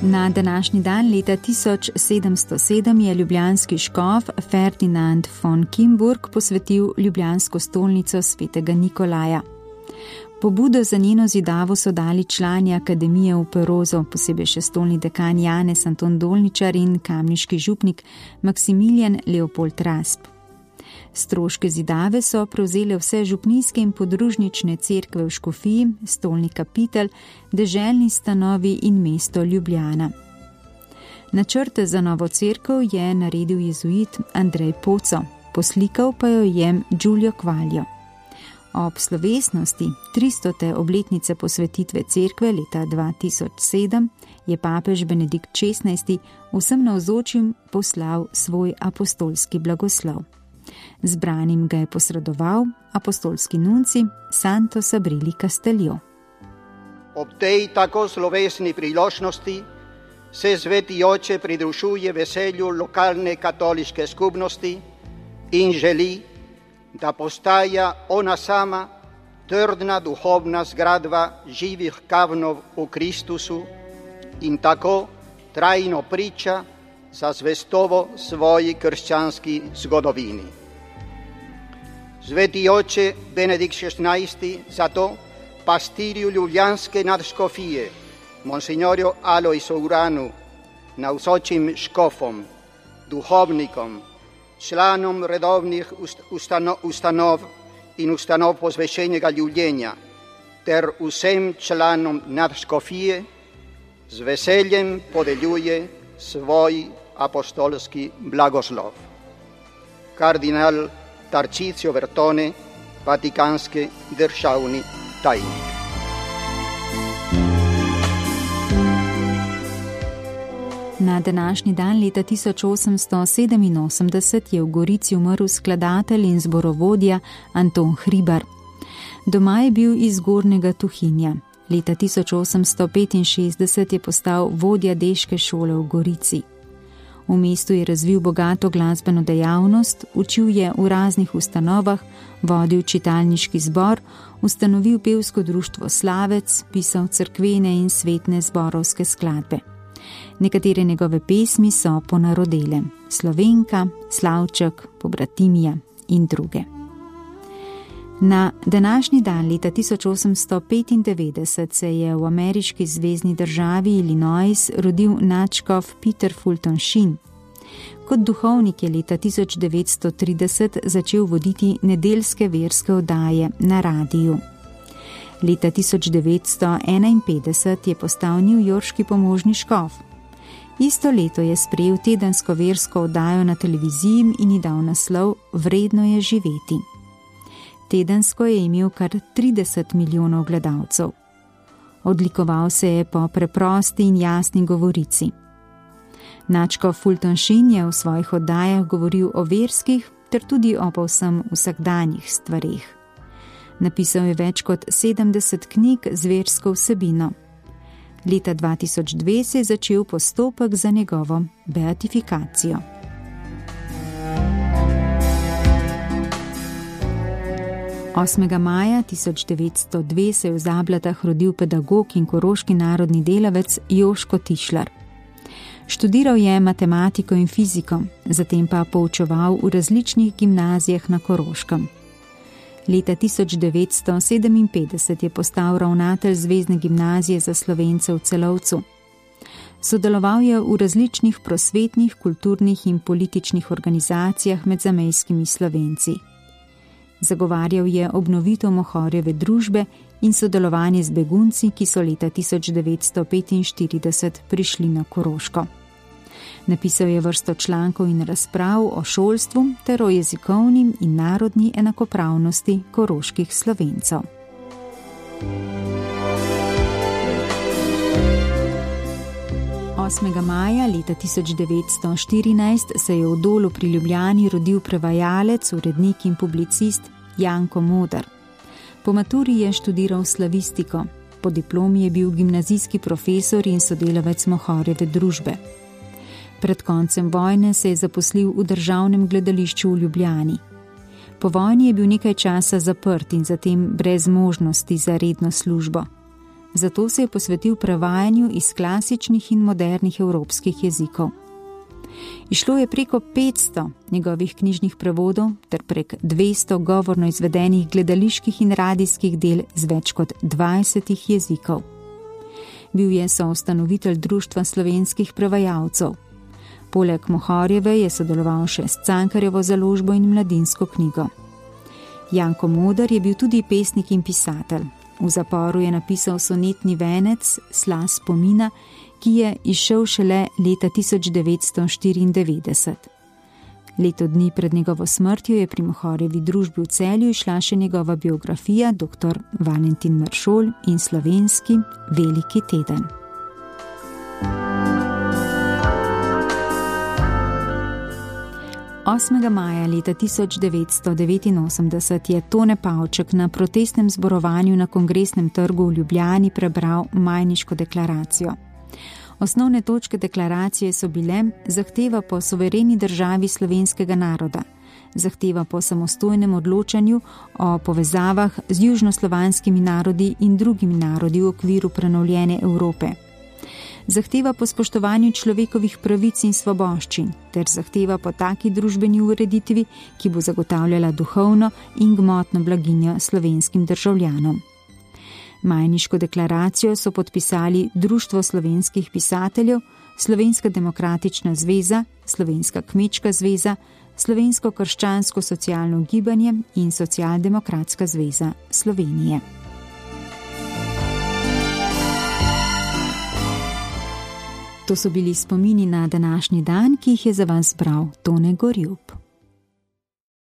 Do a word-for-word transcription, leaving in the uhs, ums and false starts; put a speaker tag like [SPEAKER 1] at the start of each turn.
[SPEAKER 1] Na današnji dan leta tisoč sedemsto sedem je ljubljanski škof Ferdinand von Kimburg posvetil ljubljansko stolnico svetega Nikolaja. Pobudo za njeno zidavo so dali člani akademije v Perozu, posebej še stolni dekan Janez Anton Dolničar in kamniški župnik Maksimilijan Leopold Rasp. Stroške zidave so prevzele vse župnijske in podružnične cerkve v škofiji, stolni kapitel, deželni stanovi in mesto Ljubljana. Načrte za novo cerkev je naredil jezuit Andrej Poco, poslikal pa jo je Giulio Quaglio. Ob slovesnosti tristote obletnice posvetitve cerkve leta dva tisoč sedem je papež Benedikt šestnajsti vsem navzočim poslal svoj apostolski blagoslov. Zbranim ga je posredoval apostolski nunci Santo Sabrili Castellio.
[SPEAKER 2] Ob tej tako slovesni priložnosti se Sveti Oče pridružuje veselju lokalne katoliške skupnosti in želi, da postaja ona sama trdna duhovna zgradba živih kavnov v Kristusu in tako trajno priča za zvestovo svoji krščanski zgodovini. Sveti Oče Benedikt šestnajsti zato pastirju ljubljanske nadškofije, monsignorju Alojzu Uranu, navzočim škofom, duhovnikom, članom redovnih ustano, ustanov in ustanov posvečenega življenja ter vsem članom nadškofije z veseljem podeljuje svoj apostolski blagoslov. Kardinal Tarcísio Bertone, vatikanski državni tajnik.
[SPEAKER 1] Na današnji dan leta tisoč osemsto sedeminosemdeset je v Gorici umrl skladatelj in zborovodja Anton Hribar. Doma je bil iz Gornjega Tuhinja. Leta tisoč osemsto petinšestdeset je postal vodja deške šole v Gorici. V mestu je razvil bogato glasbeno dejavnost, učil je v raznih ustanovah, vodil čitalniški zbor, ustanovil pevsko društvo Slavec, pisal cerkvene in svetne zborovske skladbe. Nekatere njegove pesmi so ponarodele: Slovenka, Slavček, Pobratimija in druge. Na današnji dan leta tisoč osemsto petindevetdeset se je v ameriški zvezni državi Illinois rodil nadškof Peter Fulton Sheen. Kot duhovnik je leta tisoč devetsto trideset začel voditi nedeljske verske oddaje na radiju. Leta tisoč devetsto enainpetdeset je postal newyorški pomožni škof. Isto leto je sprejel tedensko versko oddajo na televiziji in ji dal naslov Vredno je živeti. Tedensko je imel kar trideset milijonov gledalcev. Odlikoval se je po preprosti in jasni govorici. Nadškof Fulton Sheen je v svojih oddajah govoril o verskih ter tudi o povsem vsakdanjih stvareh. Napisal je več kot sedemdeset knjig z versko vsebino. Leta dva tisoč dve se je začel postopek za njegovo beatifikacijo. osmega maja tisoč devetsto dve se je v Zablatah rodil pedagog in koroški narodni delavec Joško Tišlar. Študiral je matematiko in fiziko, zatem pa poučeval v različnih gimnazijah na Koroškem. Leta tisoč devetsto sedeminpetdeset je postal ravnatelj Zvezne gimnazije za Slovence v Celovcu. Sodeloval je v različnih prosvetnih, kulturnih in političnih organizacijah med zamejskimi Slovenci. Zagovarjal je obnovitev Mohorjeve družbe in sodelovanje z begunci, ki so leta tisoč devetsto petinštirideset prišli na Koroško. Napisal je vrsto člankov in razprav o šolstvu ter o jezikovni in narodni enakopravnosti koroških Slovencev. osmega maja leta tisoč devetsto štirinajst se je v Dolu pri Ljubljani rodil prevajalec, urednik in publicist Janko Moder. Po maturi je študiral slavistiko, po diplomi je bil gimnazijski profesor in sodelavec Mohorjeve družbe. Pred koncem vojne se je zaposlil v državnem gledališču v Ljubljani. Po vojni je bil nekaj časa zaprt in zatem brez možnosti za redno službo. zato se je posvetil prevajanju iz klasičnih in modernih evropskih jezikov. Išlo je preko petsto njegovih knjižnih prevodov ter prek dvesto govorno izvedenih gledaliških in radijskih del z več kot dvajsetih jezikov. Bil je soustanovitelj Društva slovenskih prevajalcev. Poleg Mohorjeve je sodeloval še s Cankarjevo založbo in Mladinsko knjigo. Janko Moder je bil tudi pesnik in pisatelj. V zaporu je napisal sonetni venec Sla spomina, ki je izšel šele leta tisoč devetsto štiriindevetdeset. Leto dni pred njegovo smrtjo je pri Mohorjevi družbi v Celju izšla še njegova biografija dr. Valentin Maršol in slovenski Veliki teden. osmega maja leta tisoč devetsto devetinosemdeset je Tone Pavček na protestnem zborovanju na Kongresnem trgu v Ljubljani prebral Majniško deklaracijo. Osnovne točke deklaracije so bile zahteva po suvereni državi slovenskega naroda, zahteva po samostojnem odločanju o povezavah z južnoslovanskimi narodi in drugimi narodi v okviru prenovljene Evrope, zahteva po spoštovanju človekovih pravic in svoboščin ter zahteva po taki družbeni ureditvi, ki bo zagotavljala duhovno in gmotno blaginjo slovenskim državljanom. Majniško deklaracijo so podpisali Društvo slovenskih pisateljev, Slovenska demokratična zveza, Slovenska kmečka zveza, Slovensko krščansko socialno gibanje in Socialdemokratska zveza Slovenije. To so bili spomini na današnji dan, ki jih je za vas bral Tone Gorjup.